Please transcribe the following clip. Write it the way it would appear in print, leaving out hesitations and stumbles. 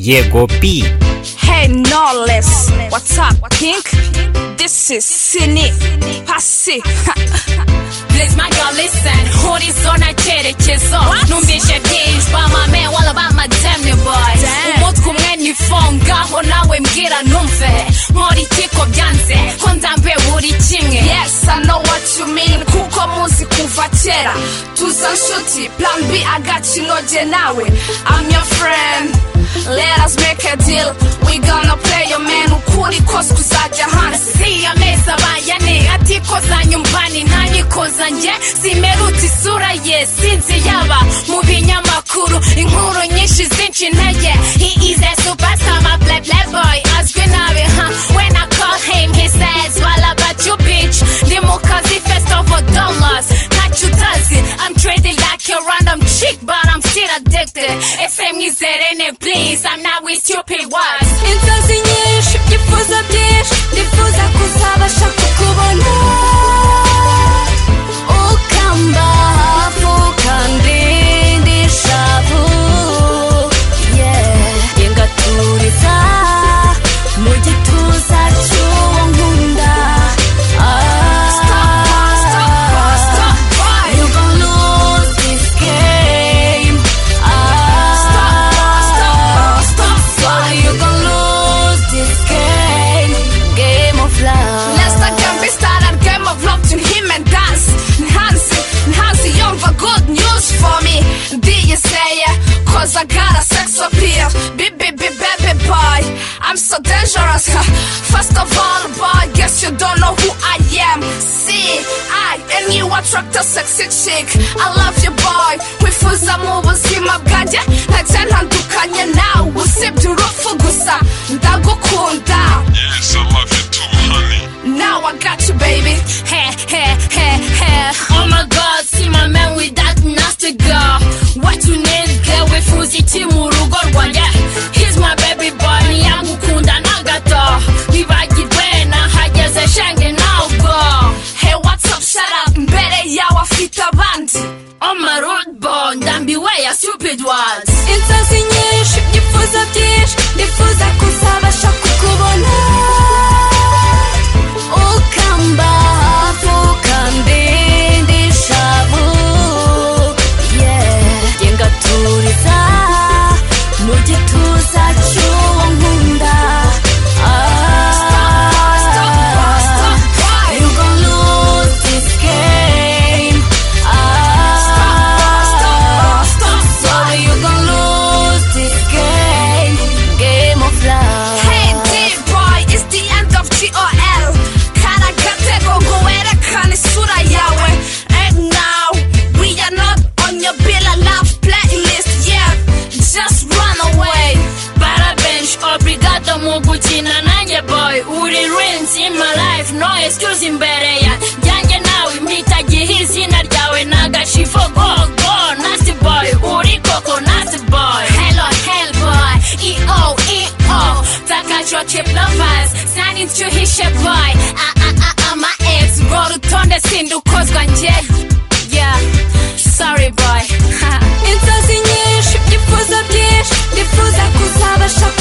Yego B. Hey, no less. What's up, Pink? This is Cine Passy. Please, my girl, listen. Horizon icyerekezo. Numvise byinshi bamame wala bamademne boy. Umutwe umwe nifongaho nawe mbwira numve. Nkora ikiko byanze ko ndambe buri kimwe. Yes, I know what you mean. Kuko muzi kuva kera. Tuza nshuti, plan B agakinoge nawe. I'm your friend. Let us make a deal. We gonna play your man. Ukuri kose kuzajya hanze. Siya meza bayane ati koza nyumbani nani koza nje simeruti isura ye sinzi yaba mu binyamakuru inkuru nyinshi zinci intege. He is a superstar, my black boy azwi nabi when I call him he says well about you bitch ndi mu kazi first of all dollars ntacyo utazi. I'm trading like a random chick but I'm still addicted. Ese mwizerene please, I'm not with stupid words. Inzozi nyinshi byifuza byinshi ndifuza kuzabasha kukubona ukamba hafu kandi ndishavu yengaturiza mu gituza cy'uwo nkunda. You gon' lose this game. You gon' lose this game of love. Let's not get me started, game of love to him and dance. Enhance yumva good news for me. Do you say yeah? Cause I got a sex appeal. Baby boy, I'm so dangerous. First of all, boy, guess you don't know who I am. See, I and you attract a sexy chick. I love you, boy. Wifuza mu buzima bwanjye ntacyo ntandukanye nawe usibye urupfu gusa ndagukunda. Yes, I love you too, honey. Now I got you, baby. Hey. Oh my God, see my man with that nasty girl. What you need, girl? Wifuza iki mu rugo rwanjye. He's my baby boy, niyamukunda na gato. Nibagirwe nahageze shenge now go. Hey, what's up? Shut up. Mbere yawe afite abandi. Oh my rude boy, ndambiwe ya stupid words. Inzozi nyinshi byifuza byinshi ndifuza kuzabasha kukubona ukamba hafu kandi ndishavu yengaturiza mu gituza cy'uwo nkunda. You gon' lose this game. You gon' lose this game of love. Hey D-boy, it's the end of GOL. Karagatego nguwerekane isura yawe. And now we are not on your bill of love playlist. Yeah, just run away. Para bench, obrigado mu gukina nanjye boy. Uri rings in my life, no excuse imbere yanjye nawe. Mpitagihe izina ryawe n'agashifo go nasty boy. Uri koko nasty boy. Hello boy, EO Takachwa trip lovers signing to his ship boy. My ex wrote utonde sindukozwa nje. Yeah, sorry boy. inzozi nyinshi byifuza byinshi ndifuza kuzabasha